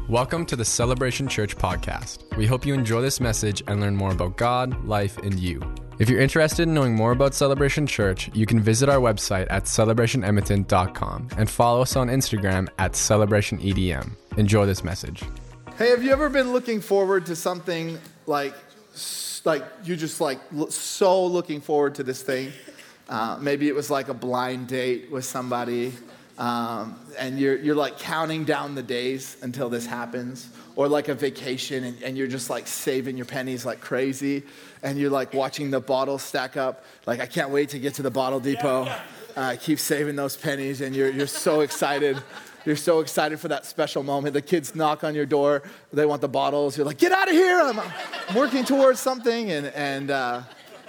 Welcome to the Celebration Church podcast. We hope you enjoy this message and learn more about God, life, and you. If you're interested in knowing more about Celebration Church, you can visit our website at celebrationedmonton.com and follow us on Instagram at celebrationedm. Enjoy this message. Hey, have you ever been looking forward to something like you just so looking forward to this thing? Maybe it was like a blind date with somebody. And you're like counting down the days until this happens, or like a vacation and you're just like saving your pennies like crazy, and you're like watching the bottles stack up. Like, I can't wait to get to the bottle depot. Keep saving those pennies, and you're so excited. You're so excited for that special moment. The kids knock on your door. They want the bottles. You're like, get out of here. I'm working towards something. And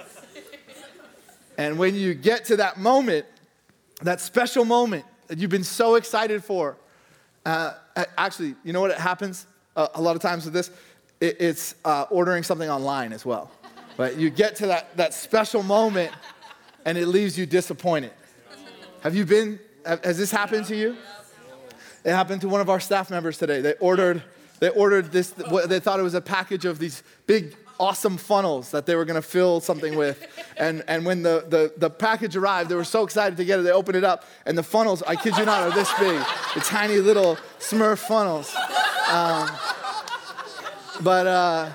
when you get to that moment, that special moment that you've been so excited for. Actually, you know what happens a lot of times with this? It's ordering something online as well. But you get to that special moment, and it leaves you disappointed. Has this happened to you? It happened to one of our staff members today. They ordered this, they thought it was a package of these big, awesome funnels that they were going to fill something with. And when the package arrived, they were so excited to get it. They opened it up, and the funnels, I kid you not, are this big. The tiny little Smurf funnels. But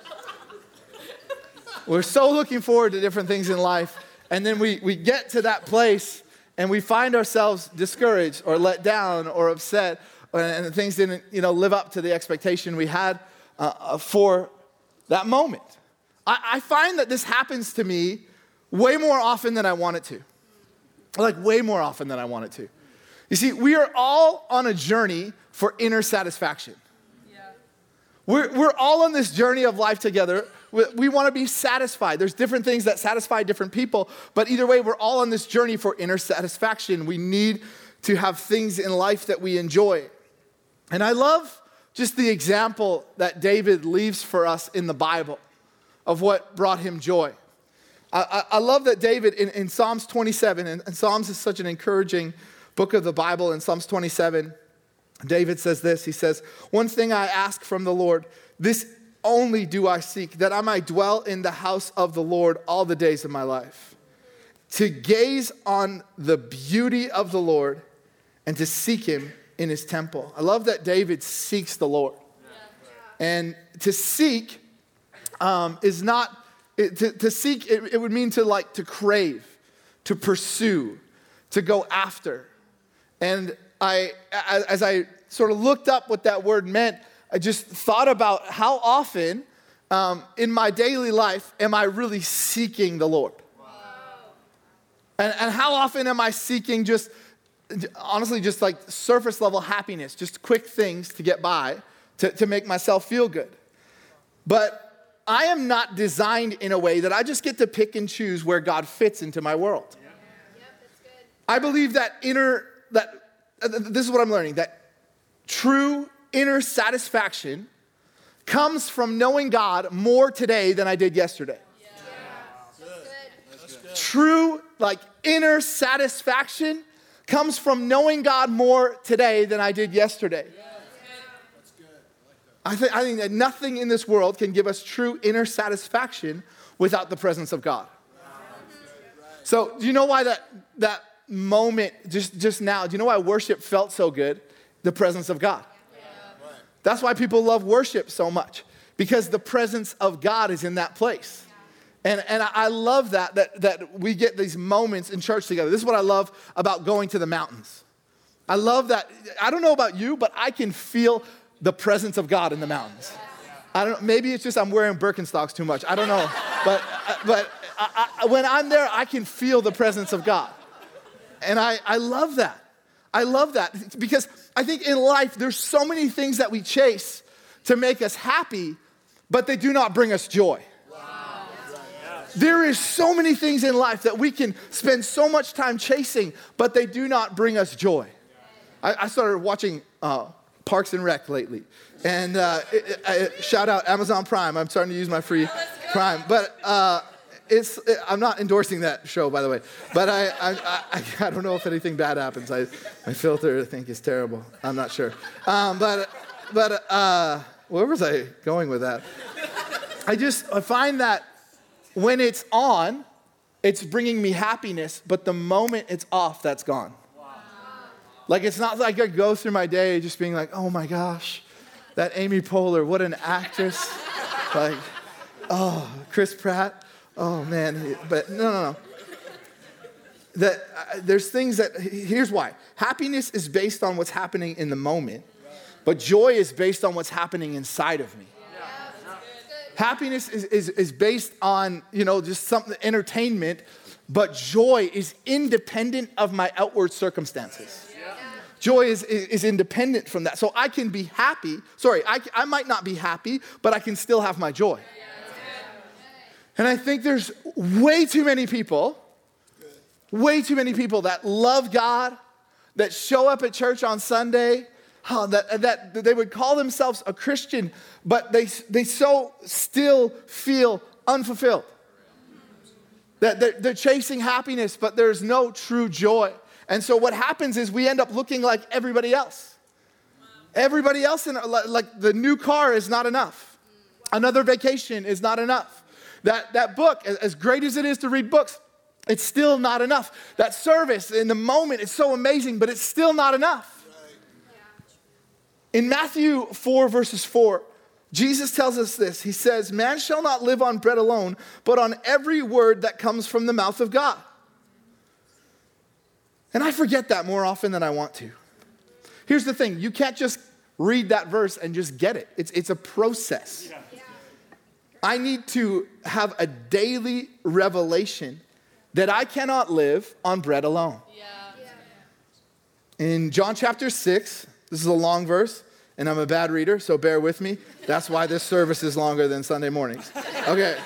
we're so looking forward to different things in life. And then we get to that place, and we find ourselves discouraged or let down or upset, and things didn't live up to the expectation we had for that moment. I find that this happens to me way more often than I want it to. Like, way more often than I want it to. You see, we are all on a journey for inner satisfaction. Yeah. We're all on this journey of life together. We want to be satisfied. There's different things that satisfy different people, but either way, we're all on this journey for inner satisfaction. We need to have things in life that we enjoy. And I love just the example that David leaves for us in the Bible of what brought him joy. I love that David in Psalms 27, and Psalms is such an encouraging book of the Bible. In Psalms 27, David says this. He says, "One thing I ask from the Lord, this only do I seek, that I might dwell in the house of the Lord all the days of my life, to gaze on the beauty of the Lord and to seek him in his temple." I love that David seeks the Lord. And to seek is not, to seek, it would mean to crave, to pursue, to go after. And as I sort of looked up what that word meant, I just thought about how often in my daily life am I really seeking the Lord? Wow. And how often am I seeking honestly, just like surface level happiness, just quick things to get by, to make myself feel good. But I am not designed in a way that I just get to pick and choose where God fits into my world. Yeah. Yep, that's good. I believe that this is what I'm learning, that true inner satisfaction comes from knowing God more today than I did yesterday. Yeah. That's good. True, inner satisfaction comes from knowing God more today than I did yesterday. Yeah. That's good. I think that nothing in this world can give us true inner satisfaction without the presence of God. So do you know why that moment just now, do you know why worship felt so good? The presence of God. Yeah. That's why people love worship so much, because the presence of God is in that place. And I love that we get these moments in church together. This is what I love about going to the mountains. I love that. I don't know about you, but I can feel the presence of God in the mountains. I don't know. Maybe it's just I'm wearing Birkenstocks too much. I don't know. But when I'm there, I can feel the presence of God. And I love that. I love that because I think in life, there's so many things that we chase to make us happy, but they do not bring us joy. There is so many things in life that we can spend so much time chasing, but they do not bring us joy. I started watching Parks and Rec lately. And shout out Amazon Prime. I'm starting to use my free Prime. But I'm not endorsing that show, by the way. But I don't know if anything bad happens. My filter, I think, is terrible. I'm not sure. But where was I going with that? I find that when it's on, it's bringing me happiness, but the moment it's off, that's gone. Wow. Like, it's not like I go through my day just being like, oh my gosh, that Amy Poehler, what an actress. Like, oh, Chris Pratt, oh man. But no. There's things that, here's why. Happiness is based on what's happening in the moment, but joy is based on what's happening inside of me. Happiness is based on, just something, entertainment, but joy is independent of my outward circumstances. Joy is independent from that. So I can be happy. I might not be happy, but I can still have my joy. And I think there's way too many people that love God, that show up at church on Sunday, that they would call themselves a Christian, but they so still feel unfulfilled. That they're chasing happiness, but there's no true joy. And so what happens is we end up looking like everybody else. Everybody else, like the new car is not enough. Another vacation is not enough. That book, as great as it is to read books, it's still not enough. That service in the moment is so amazing, but it's still not enough. In Matthew 4, verses 4, Jesus tells us this. He says, man shall not live on bread alone, but on every word that comes from the mouth of God. And I forget that more often than I want to. Here's the thing. You can't just read that verse and just get it. It's a process. I need to have a daily revelation that I cannot live on bread alone. In John chapter 6, this is a long verse, and I'm a bad reader, so bear with me. That's why this service is longer than Sunday mornings. Okay.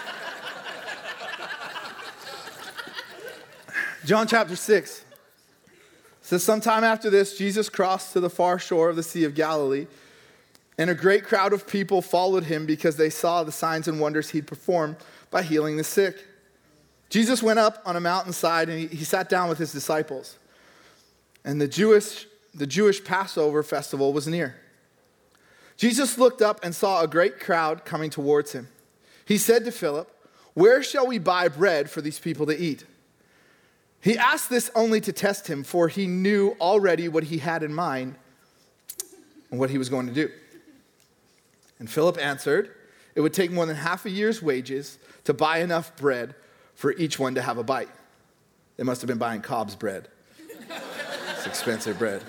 John chapter 6 says, sometime after this, Jesus crossed to the far shore of the Sea of Galilee, and a great crowd of people followed him because they saw the signs and wonders he'd performed by healing the sick. Jesus went up on a mountainside, and he sat down with his disciples. And the Jewish Passover festival was near. Jesus looked up and saw a great crowd coming towards him. He said to Philip, where shall we buy bread for these people to eat? He asked this only to test him, for he knew already what he had in mind and what he was going to do. And Philip answered, it would take more than half a year's wages to buy enough bread for each one to have a bite. They must have been buying Cobb's bread. It's expensive bread.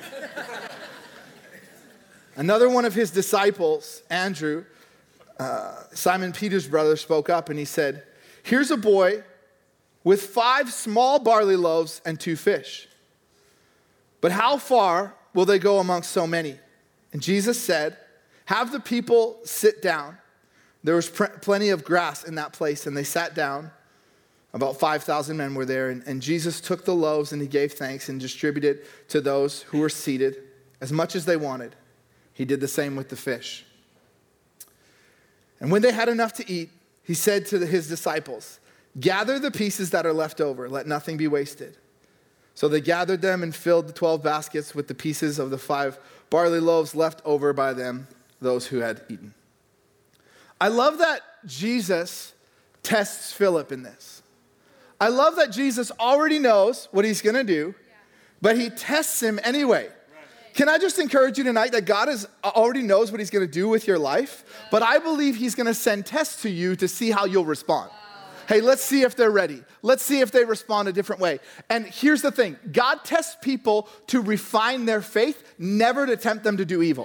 Another one of his disciples, Andrew, Simon Peter's brother, spoke up and he said, here's a boy with 5 small barley loaves and 2 fish. But how far will they go amongst so many? And Jesus said, have the people sit down. There was plenty of grass in that place, and they sat down. About 5,000 men were there, and Jesus took the loaves and he gave thanks and distributed to those who were seated as much as they wanted. He did the same with the fish. And when they had enough to eat, he said to his disciples, gather the pieces that are left over, let nothing be wasted. So they gathered them and filled the 12 baskets with the pieces of the 5 barley loaves left over by them, those who had eaten. I love that Jesus tests Philip in this. I love that Jesus already knows what he's going to do, but he tests him anyway. Can I just encourage you tonight that God already knows what he's going to do with your life, but I believe he's going to send tests to you to see how you'll respond. Hey, let's see if they're ready. Let's see if they respond a different way. And here's the thing. God tests people to refine their faith, never to tempt them to do evil.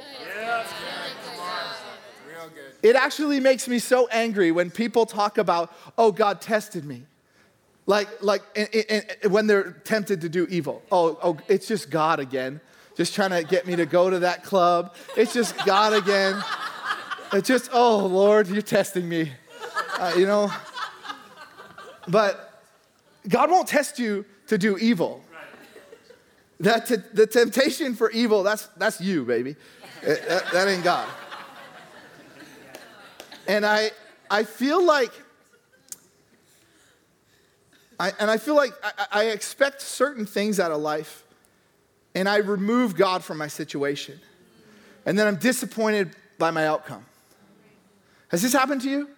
It actually makes me so angry when people talk about, oh, God tested me. Like when they're tempted to do evil. Oh, it's just God again. Just trying to get me to go to that club. It's just God again. It's just, oh, Lord, you're testing me. But God won't test you to do evil. The temptation for evil, that's you, baby. That ain't God. And I feel like I expect certain things out of life, and I remove God from my situation. and then I'm disappointed by my outcome. Has this happened to you?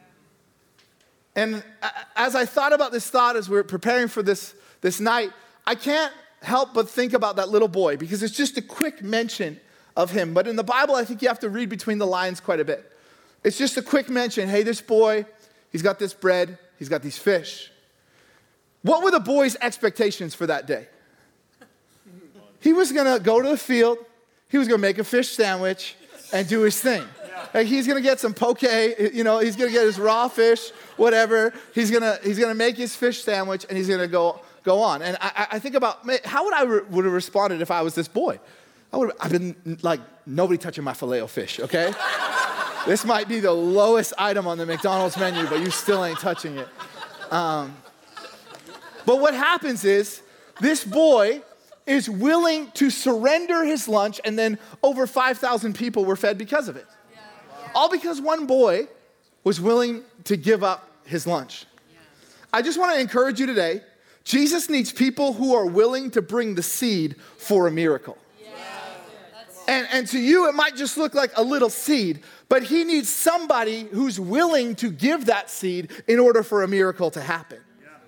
And as I thought about this thought as we were preparing for this night, I can't help but think about that little boy because it's just a quick mention of him. But in the Bible, I think you have to read between the lines quite a bit. It's just a quick mention. Hey, this boy, he's got this bread, he's got these fish. What were the boy's expectations for that day? He was going to go to the field, he was going to make a fish sandwich and do his thing. Like he's going to get some poke, he's going to get his raw fish, whatever. He's going to make his fish sandwich and he's going to go on. And I think about, how would I would have responded if I was this boy? I've been like, nobody touching my Filet-O-Fish, okay? This might be the lowest item on the McDonald's menu, but you still ain't touching it. But what happens is, this boy is willing to surrender his lunch, and then over 5,000 people were fed because of it. All because one boy was willing to give up his lunch. I just want to encourage you today, Jesus needs people who are willing to bring the seed for a miracle. And to you, it might just look like a little seed, but he needs somebody who's willing to give that seed in order for a miracle to happen.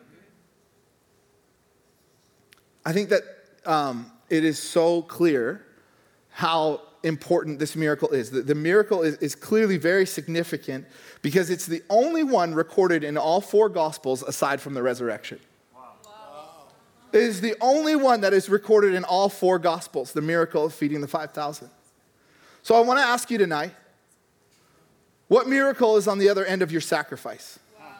I think that it is so clear how important this miracle is. The miracle is clearly very significant because it's the only one recorded in all 4 Gospels aside from the resurrection. It is the only one that is recorded in all 4 Gospels, the miracle of feeding the 5,000. So I want to ask you tonight, what miracle is on the other end of your sacrifice?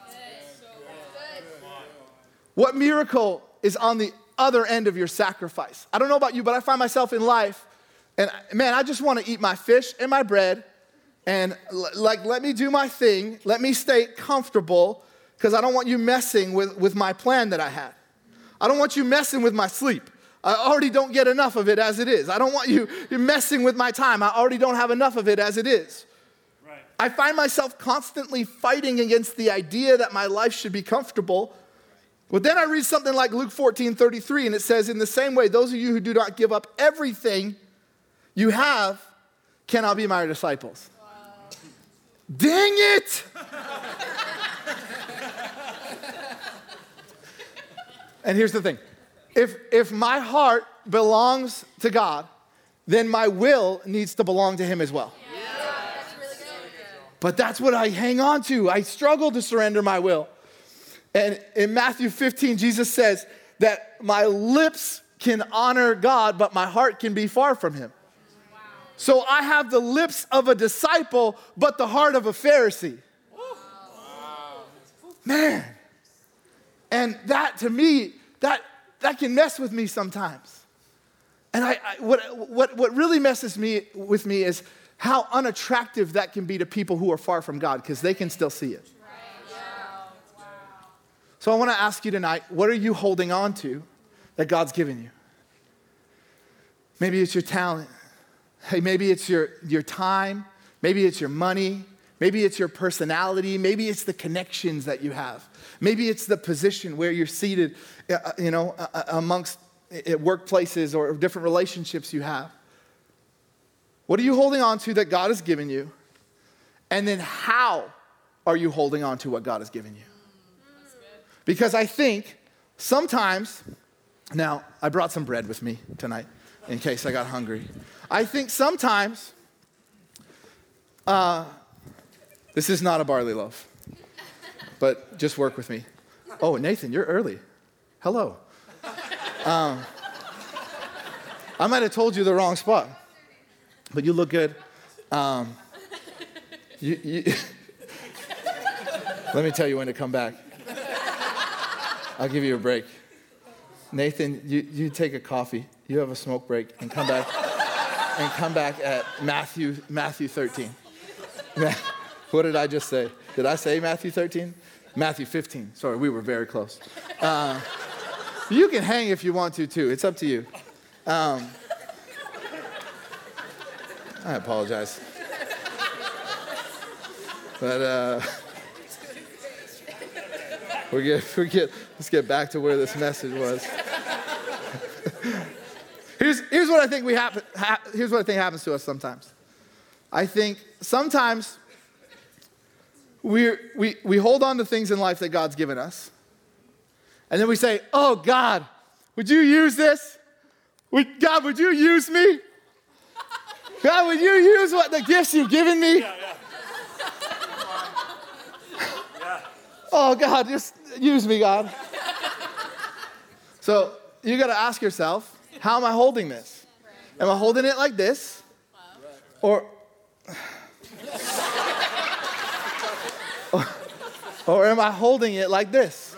What miracle is on the other end of your sacrifice? I don't know about you, but I find myself in life, and man, I just want to eat my fish and my bread, and let me do my thing, let me stay comfortable, because I don't want you messing with my plan that I had. I don't want you messing with my sleep. I already don't get enough of it as it is. I don't want you messing with my time. I already don't have enough of it as it is. Right. I find myself constantly fighting against the idea that my life should be comfortable. But then I read something like Luke 14:33, and it says, in the same way, those of you who do not give up everything you have cannot be my disciples. Wow. Dang it! And here's the thing. If my heart belongs to God, then my will needs to belong to him as well. Yeah. That's really good. But that's what I hang on to. I struggle to surrender my will. And in Matthew 15, Jesus says that my lips can honor God, but my heart can be far from him. Wow. So I have the lips of a disciple, but the heart of a Pharisee. Wow. Man. And that, to me, that can mess with me sometimes. And what really messes with me is how unattractive that can be to people who are far from God, because they can still see it. Wow. So I want to ask you tonight, what are you holding on to that God's given you? Maybe it's your talent. Hey, maybe it's your time. Maybe it's your money. Maybe it's your personality. Maybe it's the connections that you have. Maybe it's the position where you're seated, amongst workplaces or different relationships you have. What are you holding on to that God has given you? And then how are you holding on to what God has given you? Because I think sometimes, now I brought some bread with me tonight in case I got hungry. I think sometimes, this is not a barley loaf, but just work with me. Oh, Nathan, you're early. Hello. I might have told you the wrong spot, but you look good. Let me tell you when to come back. I'll give you a break. Nathan, you take a coffee. You have a smoke break and come back at Matthew 13. What did I just say? Did I say Matthew 13? Matthew 15. Sorry, we were very close. You can hang if you want to, too. It's up to you. I apologize. But let's get back to where this message was. Here's what I think here's what I think happens to us sometimes. I think sometimes we hold on to things in life that God's given us. And then we say, oh, God, would you use this? God, would you use me? God, would you use the gifts you've given me? Oh, God, just use me, God. So you got to ask yourself, how am I holding this? Am I holding it like this? Or am I holding it like this?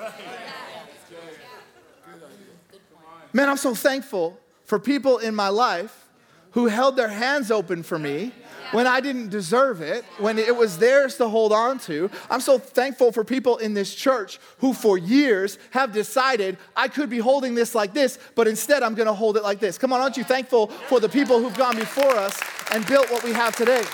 Man, I'm so thankful for people in my life who held their hands open for me when I didn't deserve it, when it was theirs to hold on to. I'm so thankful for people in this church who for years have decided I could be holding this like this, but instead I'm going to hold it like this. Come on, aren't you thankful for the people who've gone before us and built what we have today?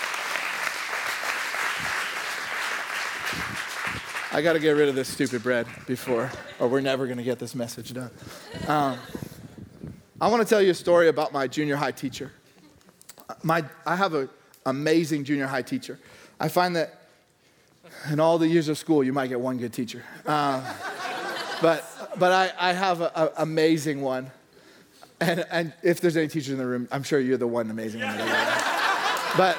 I got to get rid of this stupid bread or we're never going to get this message done. I want to tell you a story about my junior high teacher. I have an amazing junior high teacher. I find that in all the years of school, you might get one good teacher. But I have an amazing one. And if there's any teachers in the room, I'm sure you're the one amazing one. But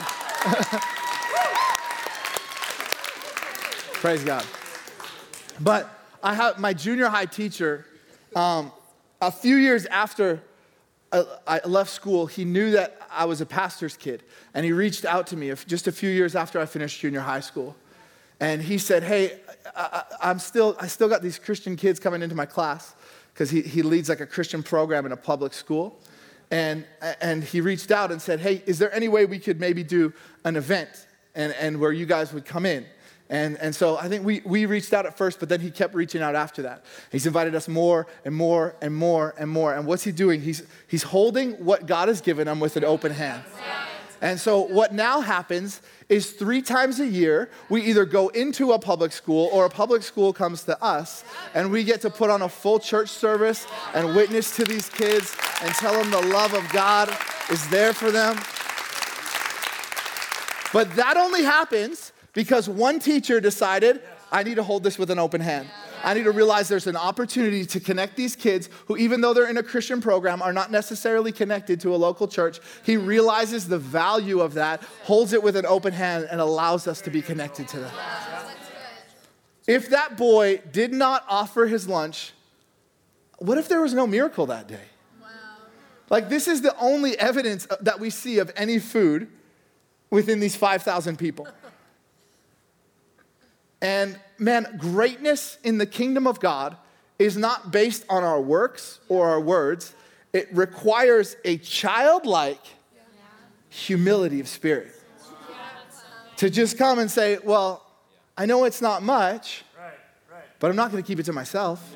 praise God. But I have my junior high teacher, a few years after I left school, he knew that I was a pastor's kid, and he reached out to me just a few years after I finished junior high school. And he said, hey, I still got these Christian kids coming into my class, because he leads like a Christian program in a public school. And he reached out and said, hey, is there any way we could maybe do an event and where you guys would come in? And so I think we reached out at first, but then he kept reaching out after that. He's invited us more and more and more and more. And what's he doing? He's holding what God has given him with an open hand. And so what now happens is 3 times a year, we either go into a public school or a public school comes to us, and we get to put on a full church service and witness to these kids and tell them the love of God is there for them. But that only happens because one teacher decided, I need to hold this with an open hand. I need to realize there's an opportunity to connect these kids who, even though they're in a Christian program, are not necessarily connected to a local church. He realizes the value of that, holds it with an open hand, and allows us to be connected to them. If that boy did not offer his lunch, what if there was no miracle that day? Like, this is the only evidence that we see of any food within these 5,000 people. And man, greatness in the kingdom of God is not based on our works or our words. It requires a childlike humility of spirit. To just come and say, well, I know it's not much, but I'm not going to keep it to myself.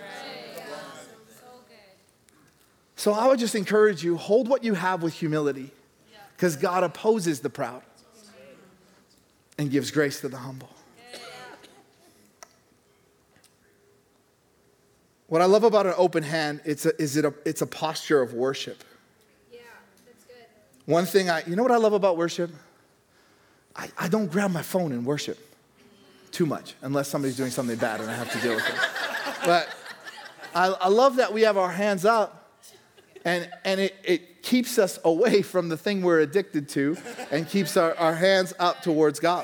So I would just encourage you, hold what you have with humility, because God opposes the proud and gives grace to the humble. What I love about an open hand, it's a posture of worship. Yeah, that's good. One thing you know what I love about worship? I don't grab my phone and worship too much, unless somebody's doing something bad and I have to deal with it. But I love that we have our hands up, and it keeps us away from the thing we're addicted to, and keeps our hands up towards God.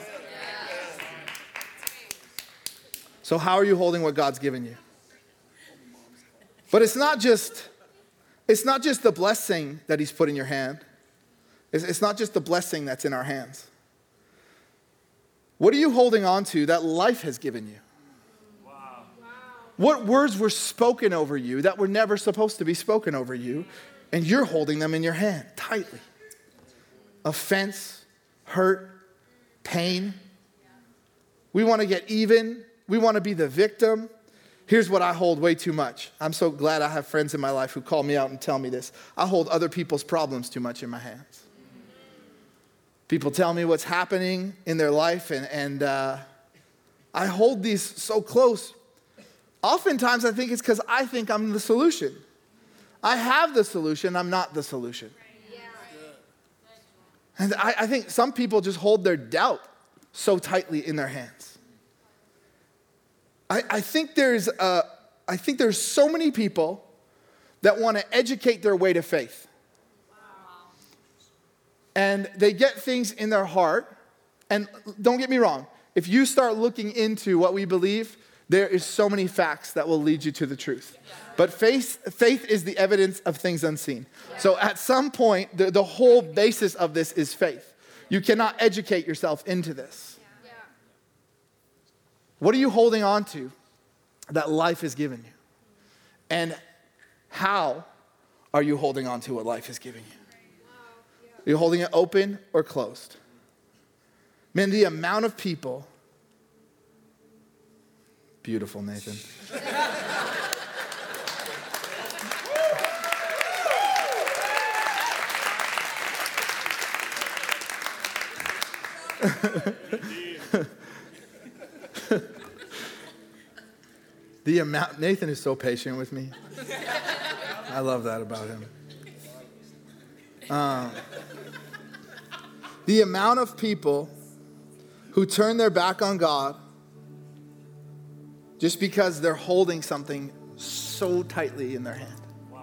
So how are you holding what God's given you? But it's not just the blessing that he's put in your hand. It's not just the blessing that's in our hands. What are you holding on to that life has given you? Wow. What words were spoken over you that were never supposed to be spoken over you, and you're holding them in your hand tightly? Offense, hurt, pain. We want to get even. We want to be the victim. Here's what I hold way too much. I'm so glad I have friends in my life who call me out and tell me this. I hold other people's problems too much in my hands. People tell me what's happening in their life, and I hold these so close. Oftentimes, I think it's because I think I'm the solution. I have the solution, I'm not the solution. Yeah. And I think some people just hold their doubt so tightly in their hands. I think there's so many people that want to educate their way to faith. And they get things in their heart. And don't get me wrong, if you start looking into what we believe, there is so many facts that will lead you to the truth. But faith is the evidence of things unseen. So at some point, the whole basis of this is faith. You cannot educate yourself into this. Yeah. What are you holding on to that life has given you? And how are you holding on to what life has given you? Are you holding it open or closed? Man, the amount of people. Beautiful, Nathan. Nathan is so patient with me. I love that about him. The amount of people who turn their back on God just because they're holding something so tightly in their hand.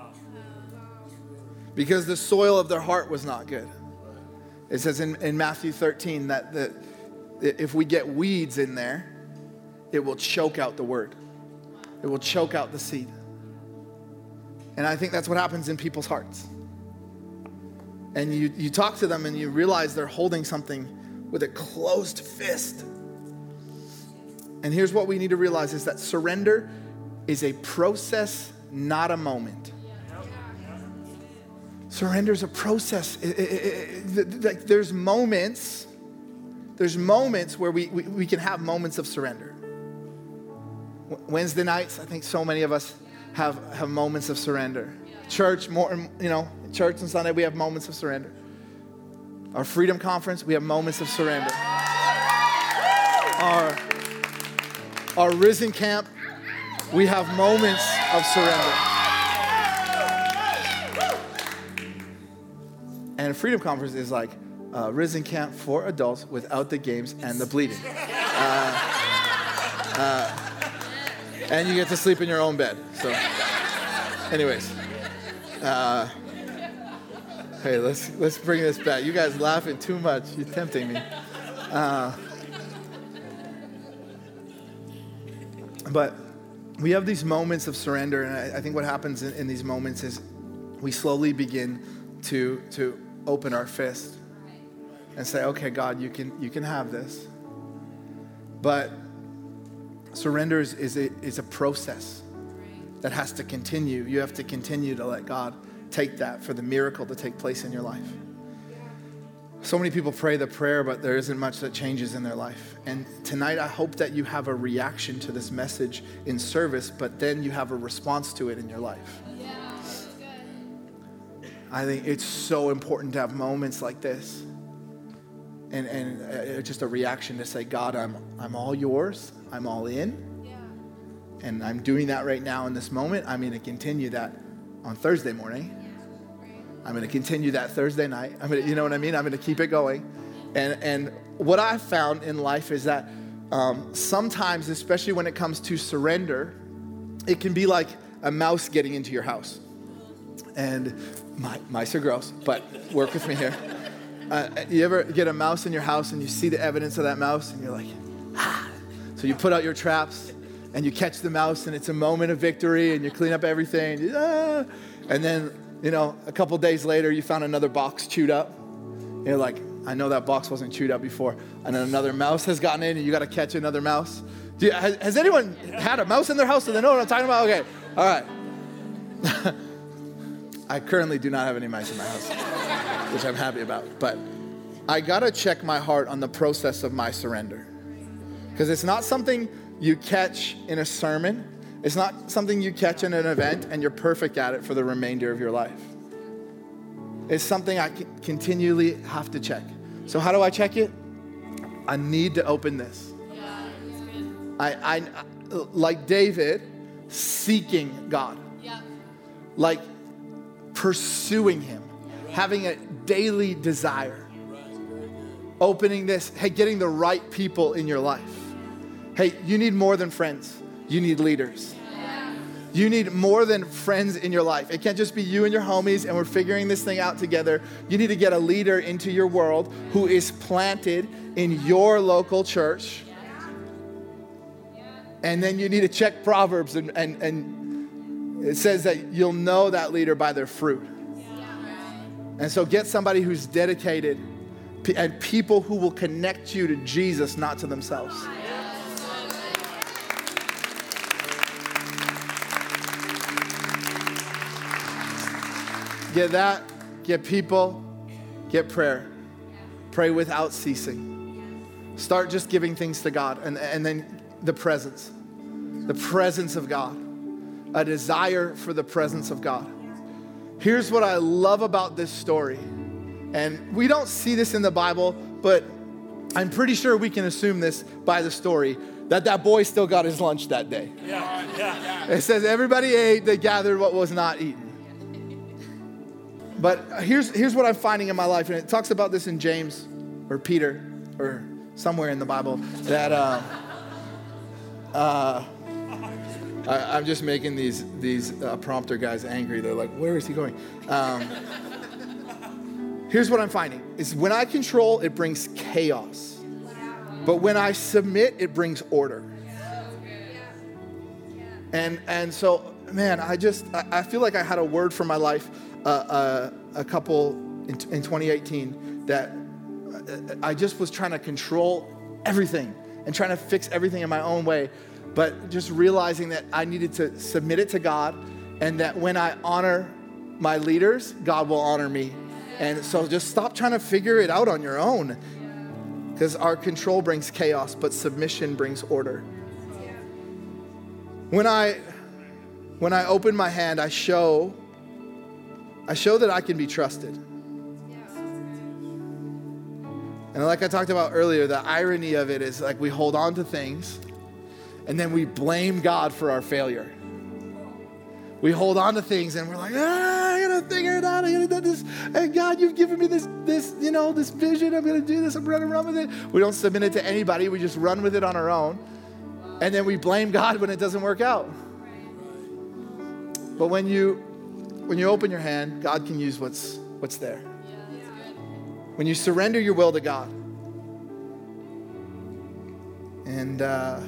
Because the soil of their heart was not good. It says in Matthew 13 that if we get weeds in there, it will choke out the word. It will choke out the seed. And I think that's what happens in people's hearts. And you talk to them and you realize they're holding something with a closed fist. And here's what we need to realize is that surrender is a process, not a moment. Surrender is a process. There's moments where we can have moments of surrender. Wednesday nights, I think so many of us have moments of surrender. Church, church and Sunday, we have moments of surrender. Our Freedom Conference, we have moments of surrender. Our Risen Camp, we have moments of surrender. And Freedom Conference is like Risen Camp for adults without the games and the bleeding. And you get to sleep in your own bed. So, anyways. Hey, let's bring this back. You guys laughing too much. You're tempting me. But we have these moments of surrender, and I think what happens in these moments is we slowly begin to open our fist and say, okay, God, you can have this. But surrender is a process that has to continue. You have to continue to let God take that for the miracle to take place in your life. So many people pray the prayer, but there isn't much that changes in their life. And tonight, I hope that you have a reaction to this message in service, but then you have a response to it in your life. Yeah, that's good. I think it's so important to have moments like this. And just a reaction to say, God, I'm all yours. I'm all in. Yeah. And I'm doing that right now in this moment. I'm going to continue that on Thursday morning. I'm going to continue that Thursday night. You know what I mean? I'm going to keep it going. And what I've found in life is that sometimes, especially when it comes to surrender, it can be like a mouse getting into your house. And mice are gross, but work with me here. You ever get a mouse in your house and you see the evidence of that mouse and you're like, ah. So you put out your traps and you catch the mouse and it's a moment of victory and you clean up everything. And then, a couple days later, you found another box chewed up. And you're like, I know that box wasn't chewed up before. And then another mouse has gotten in and you got to catch another mouse. Has anyone had a mouse in their house so they know what I'm talking about? Okay, all right. I currently do not have any mice in my house, which I'm happy about. But I got to check my heart on the process of my surrender. Because it's not something you catch in a sermon. It's not something you catch in an event and you're perfect at it for the remainder of your life. It's something I continually have to check. So how do I check it? I need to open this. Yeah, that's good. I like David, seeking God. Yeah. Like pursuing him, having a daily desire. Opening this, hey, getting the right people in your life. Hey, you need more than friends. You need leaders. You need more than friends in your life. It can't just be you and your homies and we're figuring this thing out together. You need to get a leader into your world who is planted in your local church. And then you need to check Proverbs and it says that you'll know that leader by their fruit. And so get somebody who's dedicated and people who will connect you to Jesus, not to themselves. Get that, get people, get prayer. Pray without ceasing. Start just giving things to God and then the presence of God, a desire for the presence of God. Here's what I love about this story. And we don't see this in the Bible, but I'm pretty sure we can assume this by the story, that boy still got his lunch that day. Yeah. It says everybody ate, they gathered what was not eaten. But here's what I'm finding in my life, and it talks about this in James or Peter or somewhere in the Bible, that I'm just making these prompter guys angry. They're like, where is he going? Here's what I'm finding, is when I control, it brings chaos. But when I submit, it brings order. And so, man, I feel like I had a word for my life a couple in 2018 that I just was trying to control everything and trying to fix everything in my own way, but just realizing that I needed to submit it to God, and that when I honor my leaders, God will honor me. And so just stop trying to figure it out on your own, because our control brings chaos, but submission brings order. When I open my hand, I show that I can be trusted. And like I talked about earlier, the irony of it is like we hold on to things and then we blame God for our failure. We hold on to things and we're like, I gotta figure it out. I gotta do this. Hey, God, you've given me this vision. I'm gonna do this. I'm running around with it. We don't submit it to anybody. We just run with it on our own. And then we blame God when it doesn't work out. But when you open your hand, God can use what's there. When you surrender your will to God. And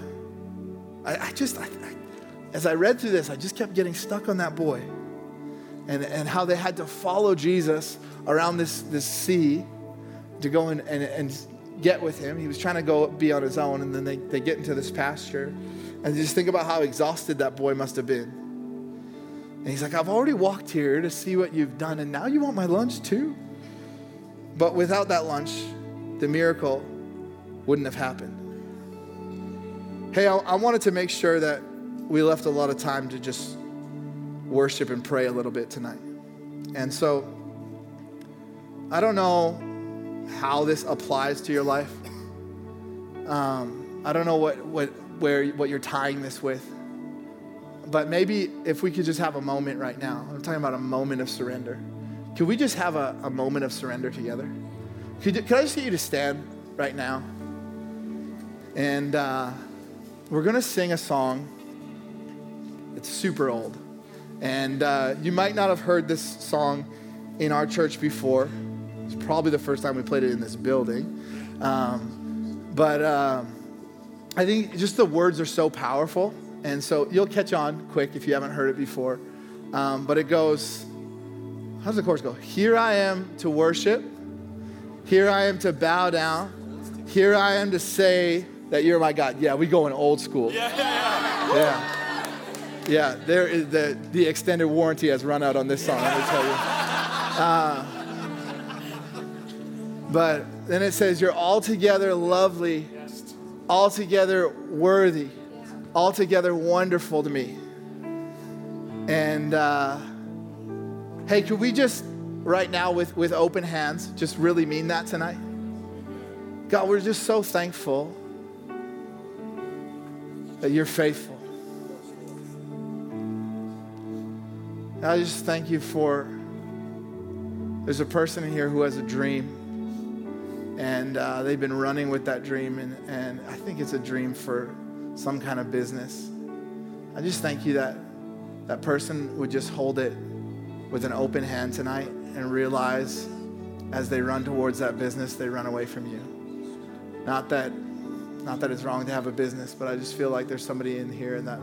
as I read through this, I just kept getting stuck on that boy and how they had to follow Jesus around this sea to go and get with him. He was trying to go be on his own, and then they get into this pasture. And just think about how exhausted that boy must have been. And he's like, I've already walked here to see what you've done, and now you want my lunch too? But without that lunch, the miracle wouldn't have happened. Hey, I wanted to make sure that we left a lot of time to just worship and pray a little bit tonight. And so, I don't know how this applies to your life. I don't know what you're tying this with. But maybe if we could just have a moment right now. I'm talking about a moment of surrender. Could we just have a moment of surrender together? Could I just get you to stand right now? And we're going to sing a song. It's super old. And you might not have heard this song in our church before. It's probably the first time we played it in this building. But I think just the words are so powerful. And so you'll catch on quick if you haven't heard it before. But it goes, how does the chorus go? Here I am to worship. Here I am to bow down. Here I am to say that you're my God. Yeah, we go in old school. Yeah. There is the extended warranty has run out on this song, let me tell you. But then it says, you're altogether lovely, altogether worthy, altogether wonderful to me. And hey, could we just right now with open hands just really mean that tonight? God, we're just so thankful that you're faithful. I just thank you for There's a person in here who has a dream, and they've been running with that dream, and I think it's a dream for some kind of business. I just thank you that that person would just hold it with an open hand tonight and realize as they run towards that business, they run away from you. Not that it's wrong to have a business, but I just feel like there's somebody in here and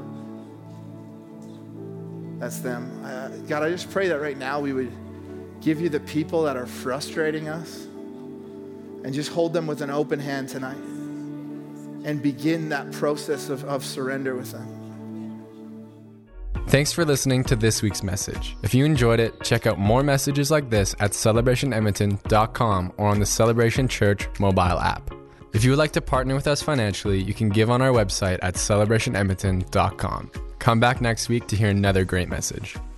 that's them. God, I just pray that right now we would give you the people that are frustrating us and just hold them with an open hand tonight and begin that process of surrender with them. Thanks for listening to this week's message. If you enjoyed it, check out more messages like this at celebrationedmonton.com or on the Celebration Church mobile app. If you would like to partner with us financially, you can give on our website at celebrationedmonton.com. Come back next week to hear another great message.